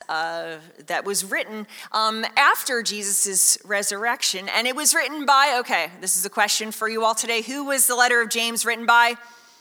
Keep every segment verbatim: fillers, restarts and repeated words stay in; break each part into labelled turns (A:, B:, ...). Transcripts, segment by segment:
A: uh, that was written um, after Jesus' resurrection. And it was written by, okay, this is a question for you all today. Who was the letter of James written by?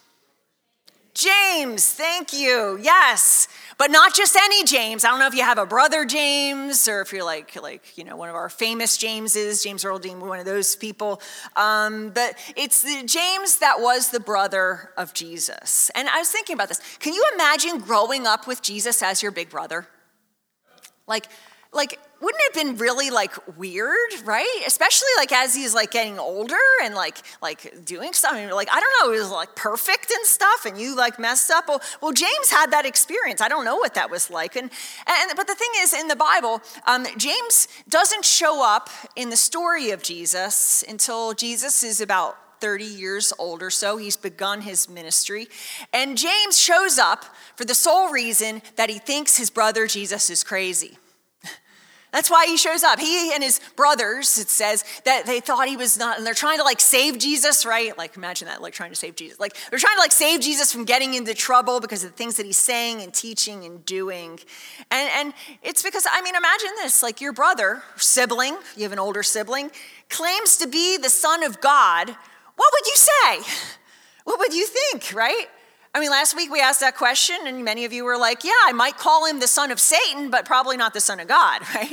A: James, thank you. Yes, but not just any James. I don't know if you have a brother James or if you're like, like you know, one of our famous Jameses, James Earl Dean, one of those people. Um, but it's the James that was the brother of Jesus. And I was thinking about this. Can you imagine growing up with Jesus as your big brother? Like, like, wouldn't it have been really like weird, right? Especially like as he's like getting older and like like doing something like, I don't know, it was like perfect and stuff and you like messed up. Well, well, James had that experience. I don't know what that was like. And, and but the thing is in the Bible, um, James doesn't show up in the story of Jesus until Jesus is about thirty years old or so. He's begun his ministry. And James shows up for the sole reason that he thinks his brother Jesus is crazy. That's why he shows up. He and his brothers, it says, that they thought he was not, and they're trying to like save Jesus, right? Like imagine that, like trying to save Jesus. Like they're trying to like save Jesus from getting into trouble because of the things that he's saying and teaching and doing. And, and it's because, I mean, imagine this, like your brother, sibling, you have an older sibling, claims to be the son of God. What would you say? What would you think, right? I mean, last week we asked that question and many of you were like, yeah, I might call him the son of Satan, but probably not the son of God, right?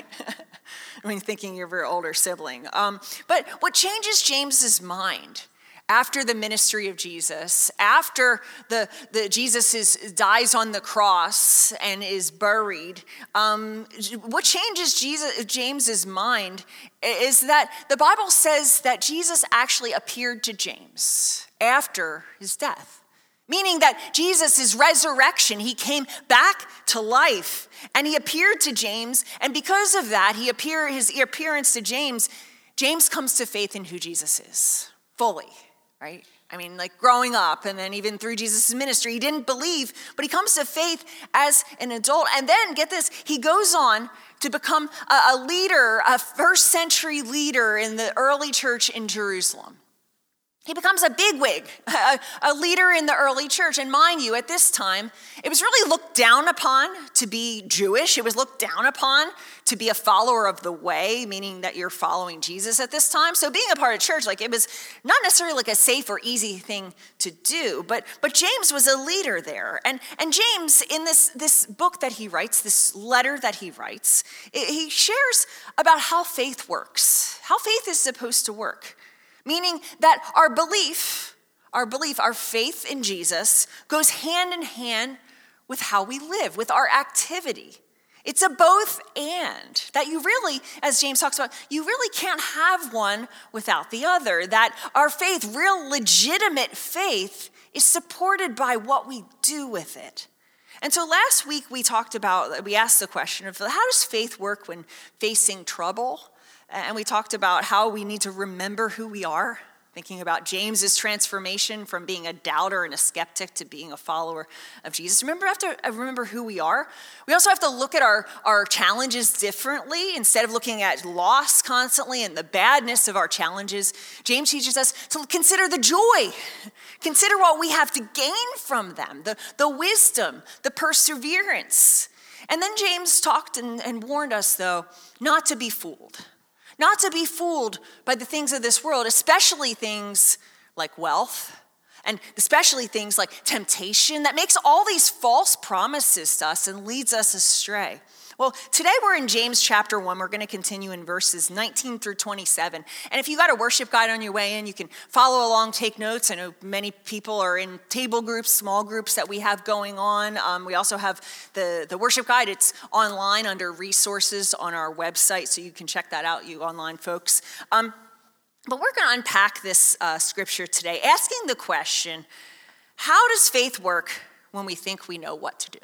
A: I mean, thinking you're your older sibling. Um, but what changes James's mind after the ministry of Jesus, after the, the Jesus is, dies on the cross and is buried, um, what changes Jesus, James's mind is that the Bible says that Jesus actually appeared to James after his death. Meaning that Jesus' resurrection, he came back to life and he appeared to James. And because of that, he appear, his appearance to James, James comes to faith in who Jesus is, fully, right? I mean, like growing up and then even through Jesus' ministry, he didn't believe, but he comes to faith as an adult. And then, get this, he goes on to become a, a leader, a first century leader in the early church in Jerusalem. He becomes a bigwig, a, a leader in the early church. And mind you, at this time, it was really looked down upon to be Jewish. It was looked down upon to be a follower of the way, meaning that you're following Jesus at this time. So being a part of church, like it was not necessarily like a safe or easy thing to do, but but James was a leader there. And, and James, in this, this book that he writes, this letter that he writes, he shares about how faith works, how faith is supposed to work. Meaning that our belief, our belief, our faith in Jesus goes hand in hand with how we live, with our activity. It's a both and, that you really, as James talks about, you really can't have one without the other. That our faith, real legitimate faith, is supported by what we do with it. And so last week we talked about, we asked the question of how does faith work when facing trouble? And we talked about how we need to remember who we are, thinking about James's transformation from being a doubter and a skeptic to being a follower of Jesus. Remember, have to remember who we are. We also have to look at our, our challenges differently. Instead of looking at loss constantly and the badness of our challenges, James teaches us to consider the joy. Consider what we have to gain from them, the, the wisdom, the perseverance. And then James talked and, and warned us, though, not to be fooled. Not to be fooled by the things of this world, especially things like wealth, and especially things like temptation that makes all these false promises to us and leads us astray. Well, today we're in James chapter one. We're going to continue in verses nineteen through twenty-seven. And if you got a worship guide on your way in, you can follow along, take notes. I know many people are in table groups, small groups that we have going on. Um, we also have the, the worship guide. It's online under resources on our website, so you can check that out, you online folks. Um, but we're going to unpack this uh, scripture today, asking the question, how does faith work when we think we know what to do?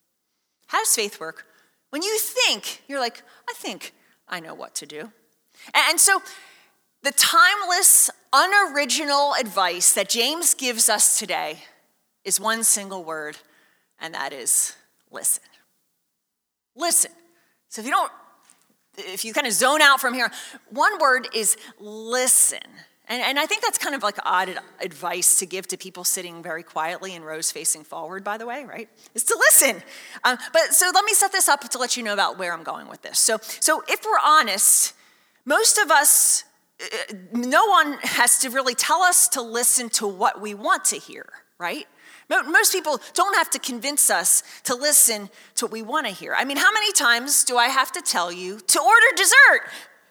A: How does faith work when you think, you're like, I think I know what to do? And so the timeless, unoriginal advice that James gives us today is one single word, and that is listen. Listen. So if you don't, if you kind of zone out from here, one word is listen. And, and I think that's kind of like odd advice to give to people sitting very quietly in rows facing forward, by the way, right? Is to listen. Um, but so let me set this up to let you know about where I'm going with this. So, so if we're honest, most of us, uh, no one has to really tell us to listen to what we want to hear, right? Most people don't have to convince us to listen to what we want to hear. I mean, how many times do I have to tell you to order dessert,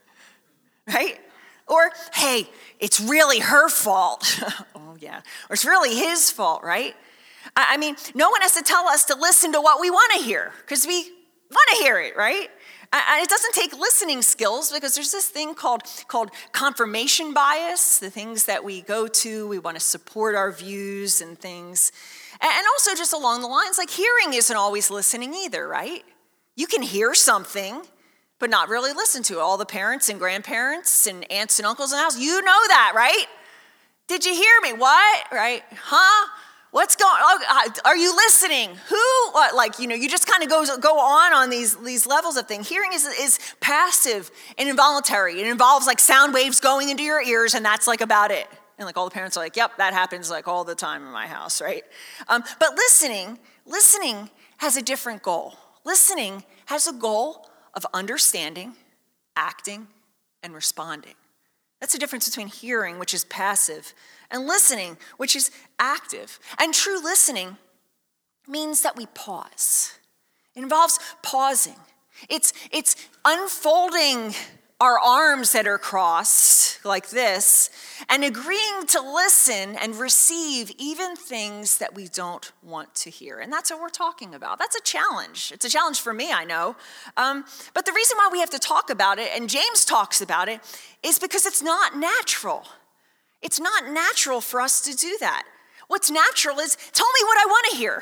A: right? Or, hey, it's really her fault. Oh, yeah. Or it's really his fault, right? I mean, no one has to tell us to listen to what we want to hear because we want to hear it, right? And it doesn't take listening skills because there's this thing called, called confirmation bias, the things that we go to, we want to support our views and things. And also just along the lines, like hearing isn't always listening either, right? You can hear something, but not really listen to it. All the parents and grandparents and aunts and uncles in the house, you know that, right? Did you hear me? What? Right? Huh? What's going on? Are you listening? Who? Like, you know, you just kind of go, go on on these, these levels of things. Hearing is, is passive and involuntary. It involves like sound waves going into your ears, and that's like about it. And like all the parents are like, yep, that happens like all the time in my house, right? Um, but listening, listening has a different goal. Listening has a goal of understanding, acting, and responding. That's the difference between hearing, which is passive, and listening, which is active. And true listening means that we pause. It involves pausing. It's, it's unfolding our arms that are crossed like this and agreeing to listen and receive even things that we don't want to hear. And that's what we're talking about. That's a challenge. It's a challenge for me, I know. Um, but the reason why we have to talk about it, and James talks about it, is because it's not natural. It's not natural for us to do that. What's natural is, tell me what I want to hear.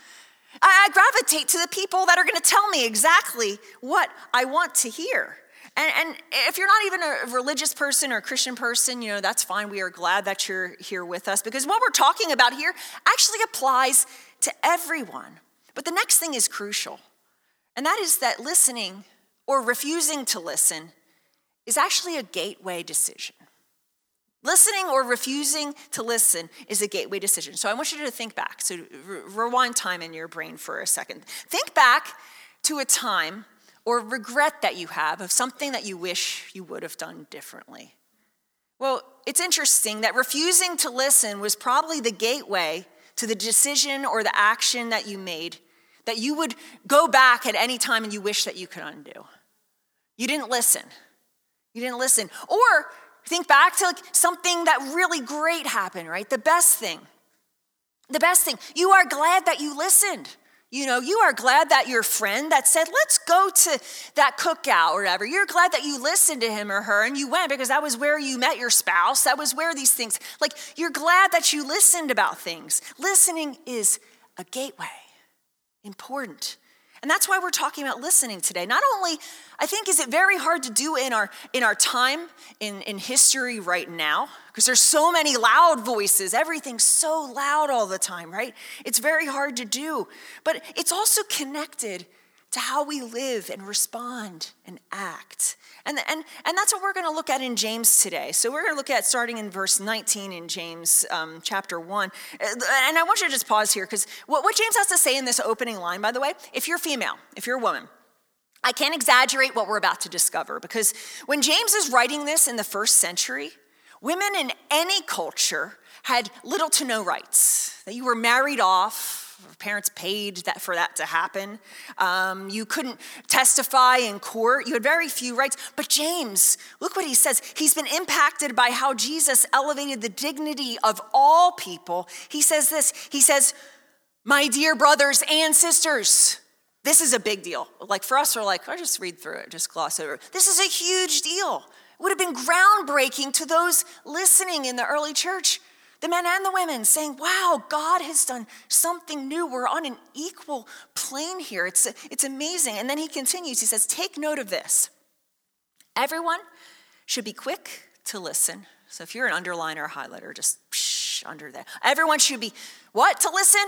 A: I gravitate to the people that are going to tell me exactly what I want to hear. And, and if you're not even a religious person or a Christian person, you know, that's fine. We are glad that you're here with us because what we're talking about here actually applies to everyone. But the next thing is crucial, and that is that listening or refusing to listen is actually a gateway decision. Listening or refusing to listen is a gateway decision. So I want you to think back. So re- rewind time in your brain for a second. Think back to a time or regret that you have of something that you wish you would have done differently. Well, it's interesting that refusing to listen was probably the gateway to the decision or the action that you made that you would go back at any time and you wish that you could undo. You didn't listen. You didn't listen. Or think back to like something that really great happened, right? The best thing. The best thing. You are glad that you listened. You know, you are glad that your friend that said, let's go to that cookout or whatever. You're glad that you listened to him or her and you went because that was where you met your spouse. That was where these things, like you're glad that you listened about things. Listening is a gateway, important. And that's why we're talking about listening today. Not only, I think, is it very hard to do in our in our time in, in history right now, because there's so many loud voices. Everything's so loud all the time, right? It's very hard to do. But it's also connected to how we live and respond and act. And, and, and that's what we're going to look at in James today. So we're going to look at starting in verse nineteen in James um, chapter one. And I want you to just pause here because what, what James has to say in this opening line, by the way, if you're female, if you're a woman, I can't exaggerate what we're about to discover because when James is writing this in the first century, women in any culture had little to no rights. That you were married off. Parents paid that for that to happen. Um, you couldn't testify in court. You had very few rights. But James, look what he says. He's been impacted by how Jesus elevated the dignity of all people. He says this. He says, my dear brothers and sisters, this is a big deal. Like for us, we're like, I oh, just read through it, just gloss over. This is a huge deal. It would have been groundbreaking to those listening in the early church. The men and the women saying, wow, God has done something new. We're on an equal plane here. It's, it's amazing. And then he continues. He says, take note of this. Everyone should be quick to listen. So if you're an underliner or highlighter, just psh, under that. Everyone should be what to listen?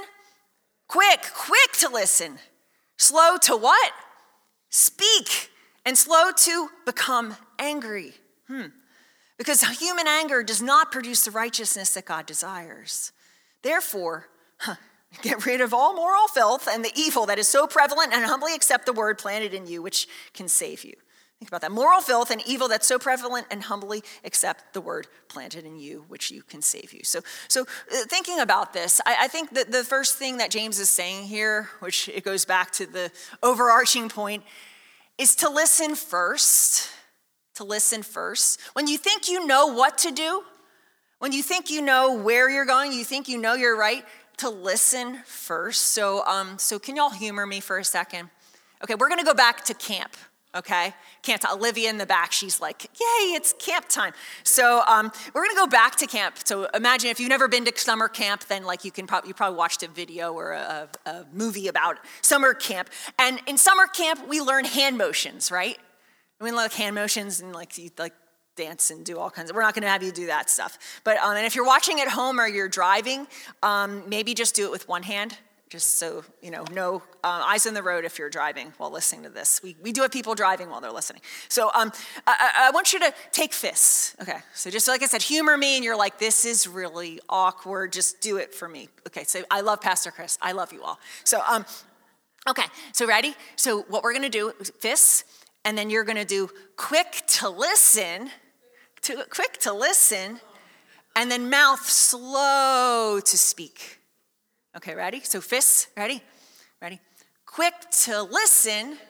A: Quick, quick to listen. Slow to what? Speak. And slow to become angry. Hmm. because human anger does not produce the righteousness that God desires. Therefore, huh, get rid of all moral filth and the evil that is so prevalent, and humbly accept the word planted in you, which can save you. Think about that. Moral filth and evil that's so prevalent, and humbly accept the word planted in you, which you can save you. So, so uh, thinking about this, I, I think that the first thing that James is saying here, which it goes back to the overarching point, is to listen first. To listen first. When you think you know what to do, when you think you know where you're going, you think you know you're right, to listen first. So, um, so can y'all humor me for a second? Okay, we're going to go back to camp. Okay, camp time. Olivia in the back, she's like, yay, it's camp time. So um, we're gonna go back to camp. So imagine if you've never been to summer camp, then like you can probably, you probably watched a video or a, a movie about summer camp. And in summer camp, we learn hand motions, right? We learn like hand motions and like you like dance and do all kinds of, we're not gonna have you do that stuff. But um, and if you're watching at home or you're driving, um, maybe just do it with one hand. Just so, you know, no uh, eyes on the road if you're driving while listening to this. We we do have people driving while they're listening. So um, I, I want you to take fists. Okay, so just like I said, humor me and you're like, this is really awkward. Just do it for me. Okay, so I love Pastor Chris. I love you all. So, um, okay, so ready? So what we're gonna do, fists, and then you're gonna do quick to listen, to quick to listen, and then mouth slow to speak. Okay, ready? So fists, ready? Ready? Quick to listen,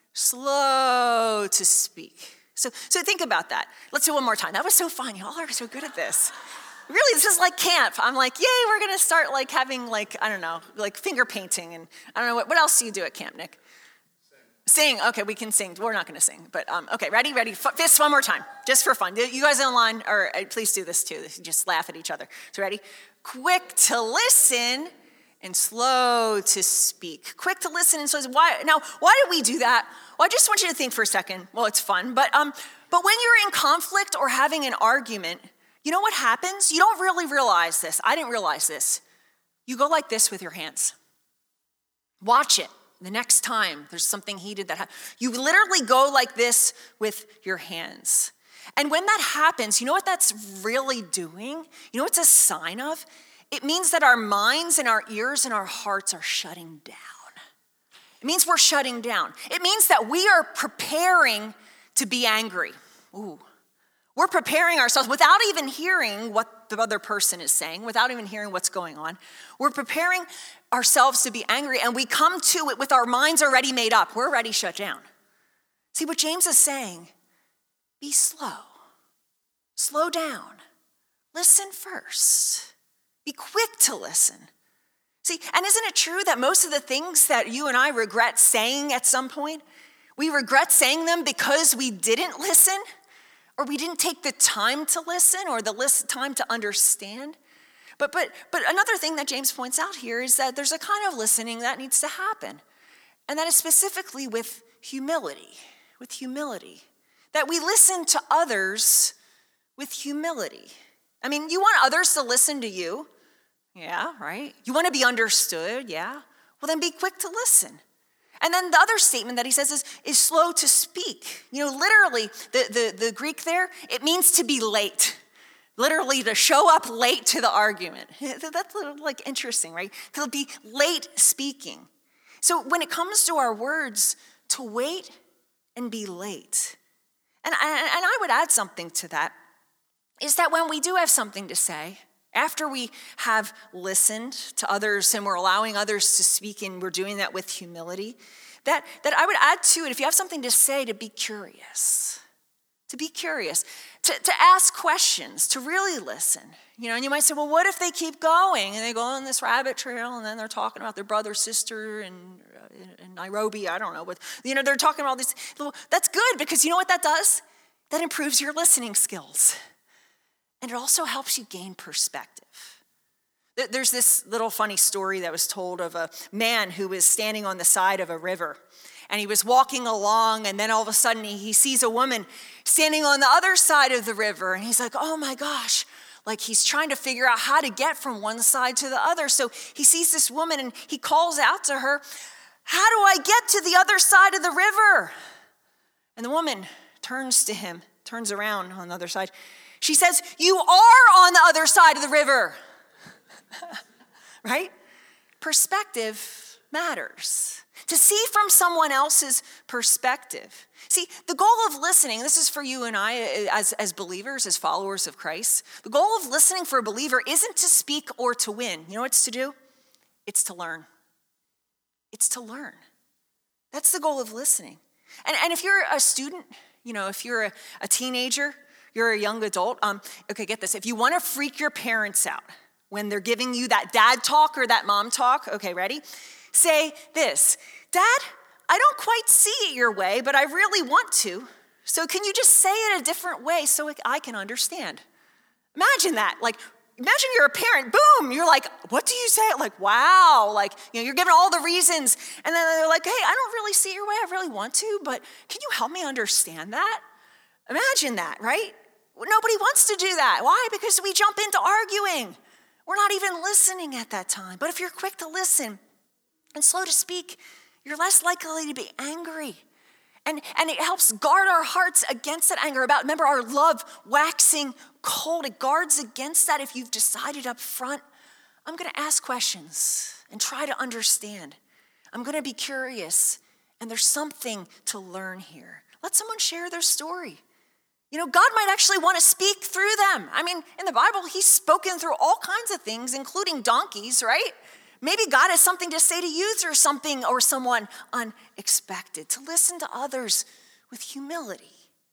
A: slow to speak. So, so think about that. Let's do it one more time. That was so fun. Y'all are so good at this. Really, this is like camp. I'm like, yay, we're gonna start like having like, I don't know, like finger painting and I don't know, what, what else do you do at camp, Nick? Sing. Sing, okay, we can sing. We're not gonna sing, but um, okay, ready, ready? Fists one more time, just for fun. You guys online, or uh, please do this too. Just laugh at each other. So ready? Quick to listen, and slow to speak. Quick to listen and slow to, why, now, why did we do that? Well, I just want you to think for a second. Well, it's fun, but um, but when you're in conflict or having an argument, you know what happens? You don't really realize this. I didn't realize this. You go like this with your hands. Watch it. The next time there's something heated that happens, you literally go like this with your hands. And when that happens, you know what that's really doing? You know what it's a sign of? It means that our minds and our ears and our hearts are shutting down. It means we're shutting down. It means that we are preparing to be angry. Ooh. We're preparing ourselves without even hearing what the other person is saying, without even hearing what's going on. We're preparing ourselves to be angry, and we come to it with our minds already made up. We're already shut down. See what James is saying? Be slow. Slow down. Listen first. Be quick to listen. See, and isn't it true that most of the things that you and I regret saying at some point, we regret saying them because we didn't listen, or we didn't take the time to listen, or the list, time to understand? But, but, but another thing that James points out here is that there's a kind of listening that needs to happen, and that is specifically with humility, with humility, that we listen to others with humility. I mean, you want others to listen to you. Yeah, right? You want to be understood, yeah? Well, then be quick to listen. And then the other statement that he says is, is slow to speak. You know, literally, the, the, the Greek there, it means to be late. Literally to show up late to the argument. That's like interesting, right? To be late speaking. So when it comes to our words, to wait and be late. And I, and I would add something to that, is that when we do have something to say, after we have listened to others and we're allowing others to speak and we're doing that with humility, that, that I would add to it, if you have something to say, to be curious. To be curious, to, to ask questions, to really listen. You know, and you might say, well, what if they keep going and they go on this rabbit trail and then they're talking about their brother, sister, and in, in Nairobi, I don't know. But, you know, they're talking about all these. That's good because you know what that does? That improves your listening skills. And it also helps you gain perspective. There's this little funny story that was told of a man who was standing on the side of a river. And he was walking along, and then all of a sudden he, he sees a woman standing on the other side of the river. And he's like, oh my gosh. Like he's trying to figure out how to get from one side to the other. So he sees this woman and he calls out to her, how do I get to the other side of the river? And the woman turns to him, turns around on the other side. She says, you are on the other side of the river, right? Perspective matters. To see from someone else's perspective. See, the goal of listening, this is for you and I as, as believers, as followers of Christ. The goal of listening for a believer isn't to speak or to win. You know what it's to do? It's to learn. It's to learn. That's the goal of listening. And, and if you're a student, you know, if you're a, a teenager, you're a young adult, um, okay, get this. If you want to freak your parents out when they're giving you that dad talk or that mom talk, okay, ready? Say this, Dad, I don't quite see it your way, but I really want to. So can you just say it a different way so I can understand? Imagine that. Like, imagine you're a parent. Boom. You're like, what do you say? Like, wow. Like, you know, you're giving all the reasons. And then they're like, hey, I don't really see it your way. I really want to, but can you help me understand that? Imagine that, right? Nobody wants to do that. Why? Because we jump into arguing. We're not even listening at that time. But if you're quick to listen and slow to speak, you're less likely to be angry. And, and it helps guard our hearts against that anger. About, remember, our love waxing cold. It guards against that if you've decided up front, I'm going to ask questions and try to understand. I'm going to be curious, and there's something to learn here. Let someone share their story. You know, God might actually want to speak through them. I mean, in the Bible, he's spoken through all kinds of things, including donkeys, right? Maybe God has something to say to you through something or someone unexpected, to listen to others with humility.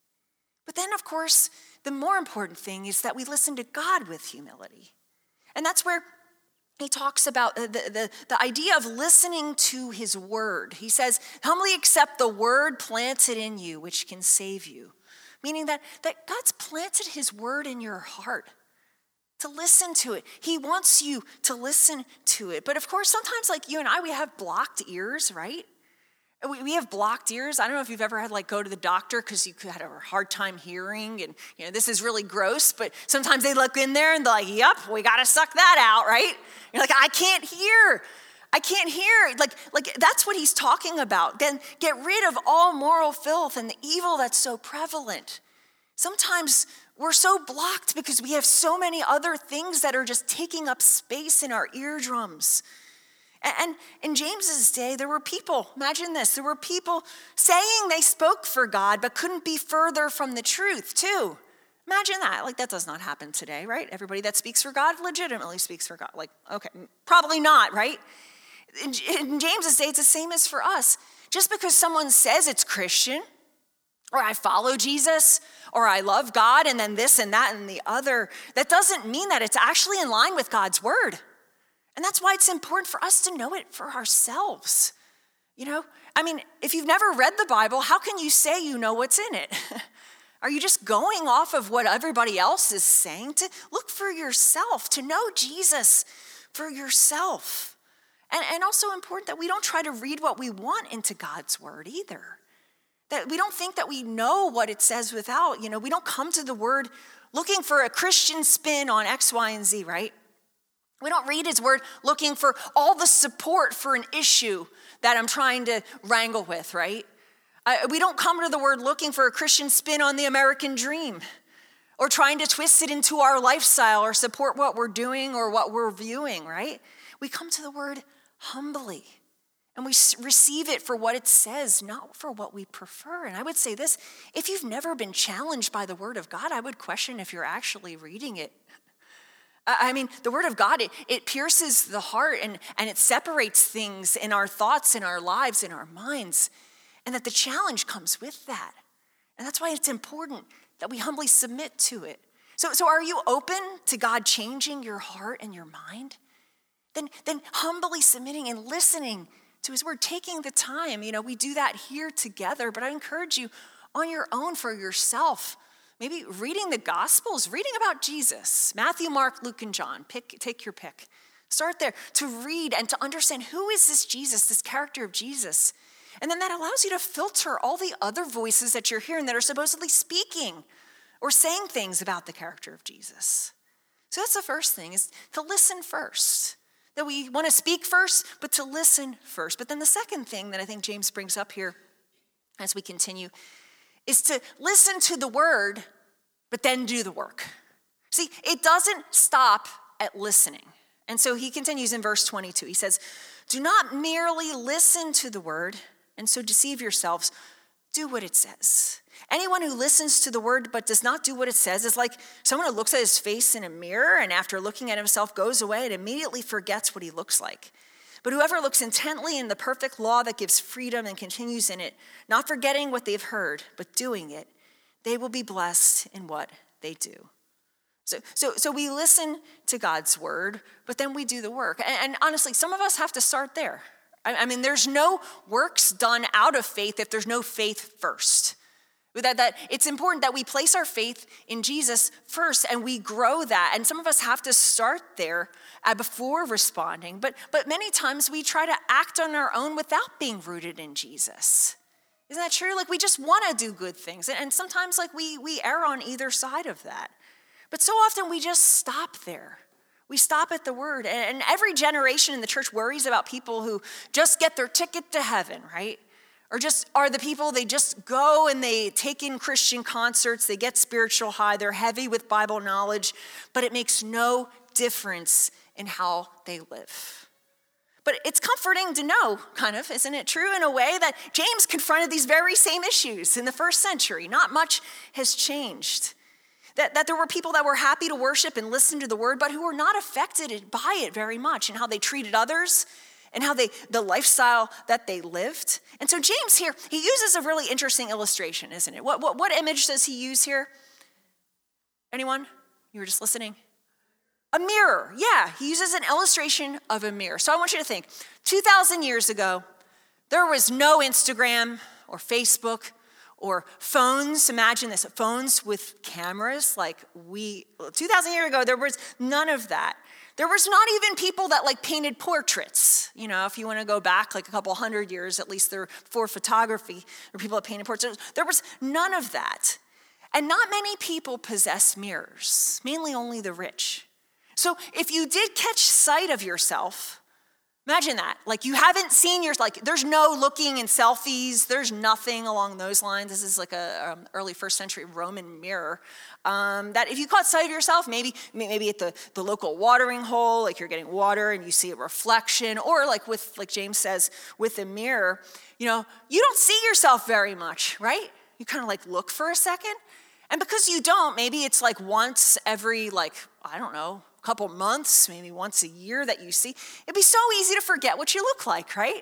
A: But then, of course, the more important thing is that we listen to God with humility. And that's where he talks about the, the, the idea of listening to his word. He says, humbly accept the word planted in you, which can save you. Meaning that, that God's planted his word in your heart. To listen to it. He wants you to listen to it. But of course, sometimes like you and I, we have blocked ears, right? We, we have blocked ears. I don't know if you've ever had like go to the doctor because you had a hard time hearing and you know, this is really gross, but sometimes they look in there and they're like, yep, we got to suck that out, right? You're like, I can't hear. I can't hear. Like, like that's what he's talking about. Then get rid of all moral filth and the evil that's so prevalent. Sometimes we're so blocked because we have so many other things that are just taking up space in our eardrums. And in James's day, there were people, imagine this, there were people saying they spoke for God, but couldn't be further from the truth too. Imagine that. Like that does not happen today, right? Everybody that speaks for God legitimately speaks for God. Like, okay, probably not, right? In, in James's day, it's the same as for us. Just because someone says it's Christian, or I follow Jesus, or I love God, and then this and that and the other, that doesn't mean that it's actually in line with God's word. And that's why it's important for us to know it for ourselves. You know, I mean, if you've never read the Bible, how can you say you know what's in it? Are you just going off of what everybody else is saying? To look for yourself, to know Jesus for yourself. And, and also important that we don't try to read what we want into God's word either. That we don't think that we know what it says without, you know, we don't come to the word looking for a Christian spin on X, Y, and Z, right? We don't read his word looking for all the support for an issue that I'm trying to wrangle with, right? Uh, we don't come to the word looking for a Christian spin on the American dream or trying to twist it into our lifestyle or support what we're doing or what we're viewing, right? We come to the word humbly. And we receive it for what it says, not for what we prefer. And I would say this, if you've never been challenged by the word of God, I would question if you're actually reading it. I mean, the word of God, it, it pierces the heart and, and it separates things in our thoughts, in our lives, in our minds. And that the challenge comes with that. And that's why it's important that we humbly submit to it. So, so are you open to God changing your heart and your mind? Then, then humbly submitting and listening to his word, taking the time. You know, we do that here together, but I encourage you on your own for yourself. Maybe reading the Gospels, reading about Jesus, Matthew, Mark, Luke, and John. Pick, take your pick. Start there to read and to understand who is this Jesus, this character of Jesus. And then that allows you to filter all the other voices that you're hearing that are supposedly speaking or saying things about the character of Jesus. So that's the first thing, is to listen first. That we want to speak first, but to listen first. But then the second thing that I think James brings up here as we continue is to listen to the word, but then do the work. See, it doesn't stop at listening. And so he continues in verse twenty-two. He says, do not merely listen to the word and so deceive yourselves. Do what it says. Anyone who listens to the word but does not do what it says is like someone who looks at his face in a mirror and after looking at himself goes away and immediately forgets what he looks like. But whoever looks intently in the perfect law that gives freedom and continues in it, not forgetting what they've heard, but doing it, they will be blessed in what they do. So, so, so we listen to God's word, but then we do the work. And, and honestly, some of us have to start there. I, I mean, there's no works done out of faith if there's no faith first. That, that it's important that we place our faith in Jesus first and we grow that. And some of us have to start there uh, before responding. But, but many times we try to act on our own without being rooted in Jesus. Isn't that true? Like we just want to do good things. And, and sometimes like we, we err on either side of that. But so often we just stop there. We stop at the word. And, and every generation in the church worries about people who just get their ticket to heaven, right? Or just are the people, they just go and they take in Christian concerts, they get spiritual high, they're heavy with Bible knowledge, but it makes no difference in how they live. But it's comforting to know, kind of, isn't it true, in a way that James confronted these very same issues in the first century. Not much has changed. That, that there were people that were happy to worship and listen to the word, but who were not affected by it very much in how they treated others and how they, the lifestyle that they lived. And so James here, he uses a really interesting illustration, isn't it? What, what, what image does he use here? Anyone? You were just listening? A mirror. Yeah, he uses an illustration of a mirror. So I want you to think, two thousand years ago, there was no Instagram or Facebook or phones. Imagine this, phones with cameras. Like we, two thousand years ago, there was none of that. There was not even people that like painted portraits. You know, if you want to go back like a couple hundred years, at least there for photography, or people that painted portraits. There was none of that. And not many people possess mirrors, mainly only the rich. So if you did catch sight of yourself, imagine that. Like you haven't seen yours, like there's no looking in selfies. There's nothing along those lines. This is like a um, early first century Roman mirror. Um, that if you caught sight of yourself, maybe maybe at the, the local watering hole, like you're getting water and you see a reflection, or like with, like James says, with a mirror, you know, you don't see yourself very much, right? You kind of like look for a second. And because you don't, maybe it's like once every like, I don't know, couple months, maybe once a year that you see. It'd be so easy to forget what you look like, right?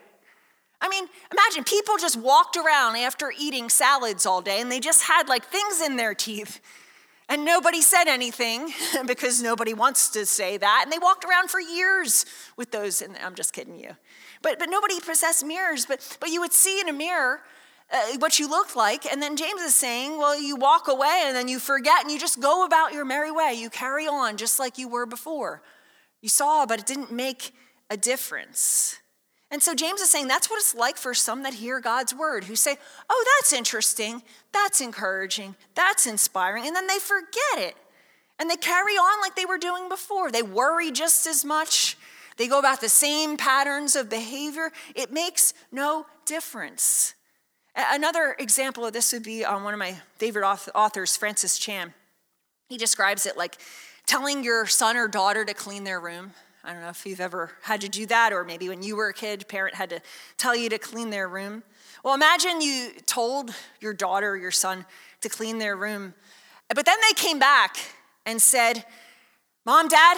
A: I mean, imagine people just walked around after eating salads all day and they just had like things in their teeth and nobody said anything because nobody wants to say that. And they walked around for years with those, and I'm just kidding you. But but nobody possessed mirrors, but, but you would see in a mirror Uh, what you looked like. And then James is saying, well, you walk away and then you forget and you just go about your merry way. You carry on just like you were before. You saw, but it didn't make a difference. And so James is saying that's what it's like for some that hear God's word, who say, oh, that's interesting, that's encouraging, that's inspiring, and then they forget it. And they carry on like they were doing before. They worry just as much. They go about the same patterns of behavior. It makes no difference. Another example of this would be on one of my favorite authors, Francis Chan. He describes it like telling your son or daughter to clean their room. I don't know if you've ever had to do that, or maybe when you were a kid, a parent had to tell you to clean their room. Well, imagine you told your daughter or your son to clean their room, but then they came back and said, Mom, Dad,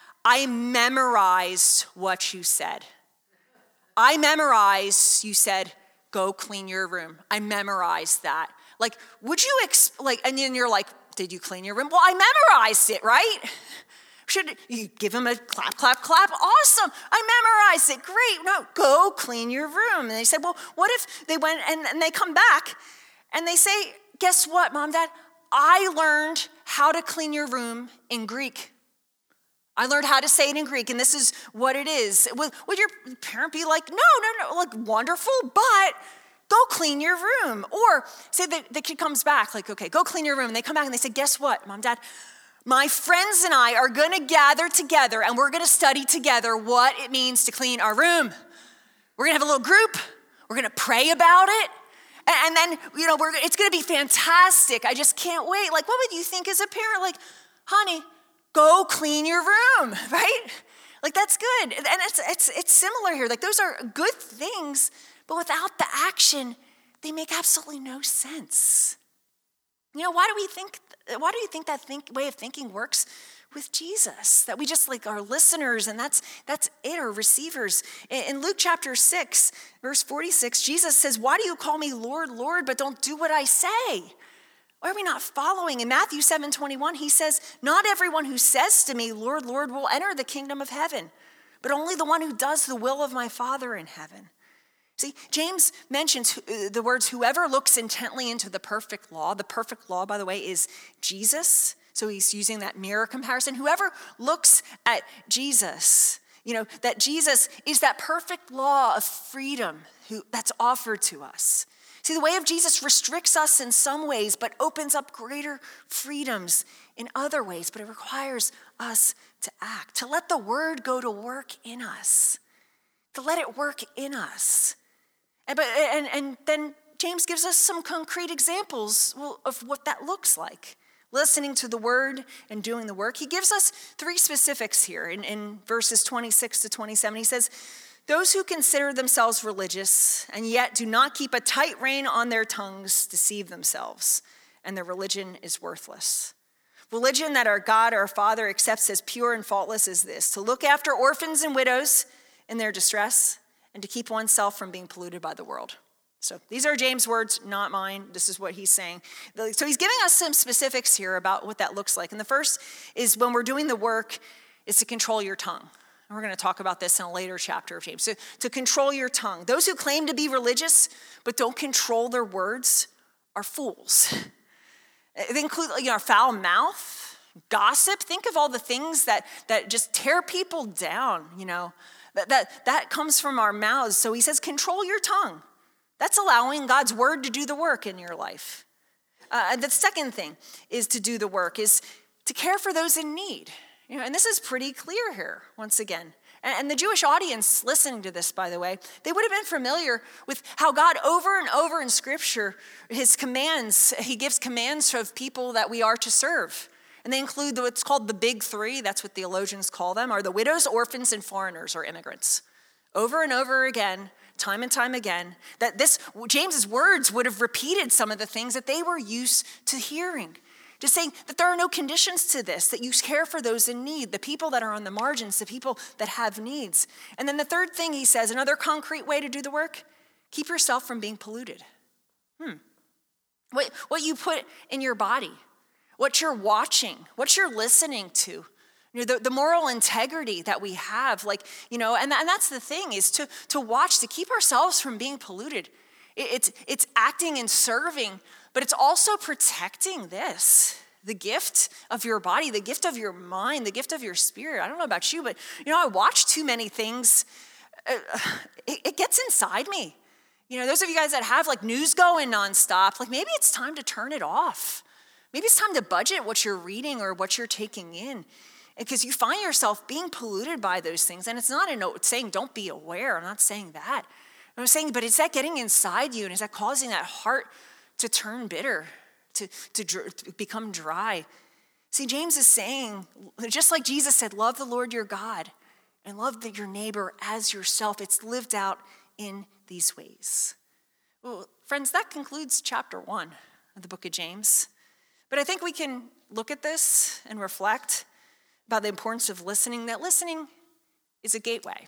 A: I memorized what you said. I memorized, you said, go clean your room. I memorized that. Like, would you, exp- like, and then you're like, did you clean your room? Well, I memorized it, right? Should you give him a clap, clap, clap? Awesome. I memorized it. Great. No, go clean your room. And they said, well, what if they went and, and they come back and they say, guess what, Mom, Dad? I learned how to clean your room in Greek. I learned how to say it in Greek, and this is what it is. Would, would your parent be like, no, no, no, like wonderful, but go clean your room? Or say the, the kid comes back, like, okay, go clean your room. And they come back and they say, guess what, Mom, Dad? My friends and I are going to gather together, and we're going to study together what it means to clean our room. We're going to have a little group. We're going to pray about it. And then, you know, we're, it's going to be fantastic. I just can't wait. Like, what would you think as a parent? Like, honey, go clean your room, right? Like, that's good. And it's, it's, it's similar here. Like, those are good things, but without the action, they make absolutely no sense. You know, why do we think, why do you think that think, way of thinking works with Jesus? That we just like are listeners and that's that's it, or receivers. In, in Luke chapter six, verse forty-six, Jesus says, why do you call me Lord, Lord, but don't do what I say? Why are we not following? In Matthew seven twenty-one, he says, not everyone who says to me, Lord, Lord, will enter the kingdom of heaven, but only the one who does the will of my Father in heaven. See, James mentions the words, whoever looks intently into the perfect law. The perfect law, by the way, is Jesus. So he's using that mirror comparison. Whoever looks at Jesus, you know, that Jesus is that perfect law of freedom who, that's offered to us. See, the way of Jesus restricts us in some ways, but opens up greater freedoms in other ways. But it requires us to act, to let the word go to work in us, to let it work in us. And, but, and, and then James gives us some concrete examples of what that looks like. Listening to the word and doing the work. He gives us three specifics here in, in verses twenty-six to twenty-seven. He says, those who consider themselves religious and yet do not keep a tight rein on their tongues deceive themselves, and their religion is worthless. Religion that our God, our Father, accepts as pure and faultless is this: to look after orphans and widows in their distress, and to keep oneself from being polluted by the world. So these are James' words, not mine. This is what he's saying. So he's giving us some specifics here about what that looks like. And the first is when we're doing the work is to control your tongue. And we're going to talk about this in a later chapter of James. So to control your tongue. Those who claim to be religious but don't control their words are fools. They include, you know, our foul mouth, gossip. Think of all the things that, that just tear people down, you know. That, that, that comes from our mouths. So he says, control your tongue. That's allowing God's word to do the work in your life. Uh, the second thing is to do the work, is to care for those in need. You know, and this is pretty clear here, once again. And, and the Jewish audience listening to this, by the way, they would have been familiar with how God over and over in Scripture, his commands, he gives commands of people that we are to serve. And they include what's called the big three, that's what theologians call them, are the widows, orphans, and foreigners or immigrants. Over and over again, time and time again, that this, James's words would have repeated some of the things that they were used to hearing. Just saying that there are no conditions to this, that you care for those in need, the people that are on the margins, the people that have needs. And then the third thing he says, another concrete way to do the work, keep yourself from being polluted. Hmm. What, what you put in your body, what you're watching, what you're listening to, you know, the, the moral integrity that we have, like, you know, and, and that's the thing, is to, to watch, to keep ourselves from being polluted. It, it's, it's acting and serving, but it's also protecting this, the gift of your body, the gift of your mind, the gift of your spirit. I don't know about you, but, you know, I watch too many things. Uh, it, it gets inside me. You know, those of you guys that have like news going nonstop, like maybe it's time to turn it off. Maybe it's time to budget what you're reading or what you're taking in. Because you find yourself being polluted by those things. And it's not a note saying don't be aware. I'm not saying that. I'm saying, but is that getting inside you? And is that causing that heart to turn bitter, to, to, to become dry? See, James is saying, just like Jesus said, love the Lord your God and love your neighbor as yourself. It's lived out in these ways. Well, friends, that concludes chapter one of the book of James. But I think we can look at this and reflect about the importance of listening, that listening is a gateway.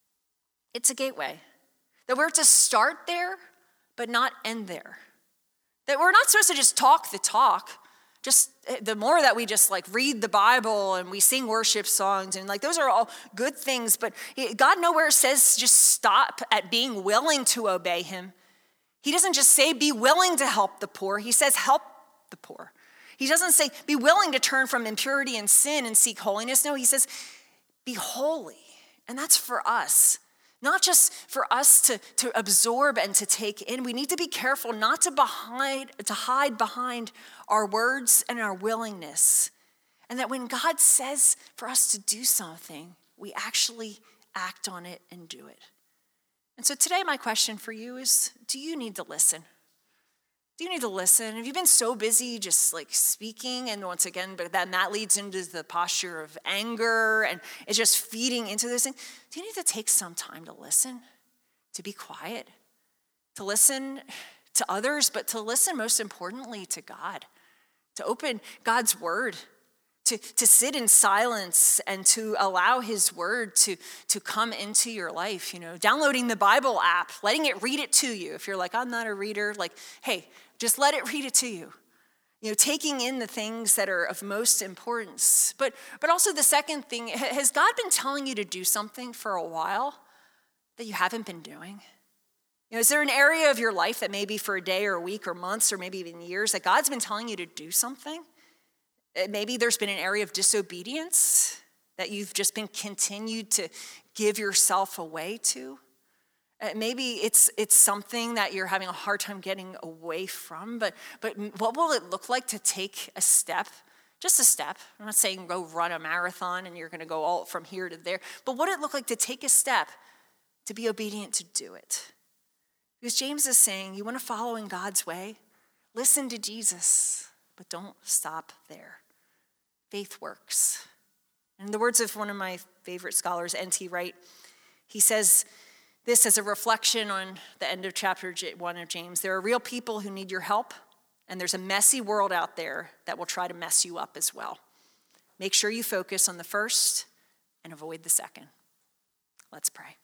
A: It's a gateway. That we're to start there, but not end there. That we're not supposed to just talk the talk. Just the more that we just like read the Bible and we sing worship songs and like those are all good things, but God nowhere says just stop at being willing to obey him. He doesn't just say be willing to help the poor. He says help the poor. He doesn't say be willing to turn from impurity and sin and seek holiness. No, he says be holy. And that's for us. Not just for us to, to absorb and to take in. We need to be careful not to, behind, to hide behind our words and our willingness. And that when God says for us to do something, we actually act on it and do it. And so today my question for you is, do you need to listen? Do you need to listen? Have you been so busy just like speaking? And once again, but then that leads into the posture of anger and it's just feeding into this thing. Do you need to take some time to listen, to be quiet, to listen to others, but to listen most importantly to God, to open God's word, to, to sit in silence and to allow his word to, to come into your life, you know, downloading the Bible app, letting it read it to you. If you're like, I'm not a reader, like, hey, just let it read it to you. You know, taking in the things that are of most importance. But, but also the second thing, has God been telling you to do something for a while that you haven't been doing? You know, is there an area of your life that maybe for a day or a week or months or maybe even years that God's been telling you to do something? Maybe there's been an area of disobedience that you've just been continued to give yourself away to. Maybe it's it's something that you're having a hard time getting away from, but, but what will it look like to take a step, just a step? I'm not saying go run a marathon and you're going to go all from here to there, but what would it look like to take a step to be obedient to do it? Because James is saying, you want to follow in God's way? Listen to Jesus, but don't stop there. Faith works. In the words of one of my favorite scholars, N T Wright, he says this as a reflection on the end of chapter one of James. There are real people who need your help, and there's a messy world out there that will try to mess you up as well. Make sure you focus on the first and avoid the second. Let's pray.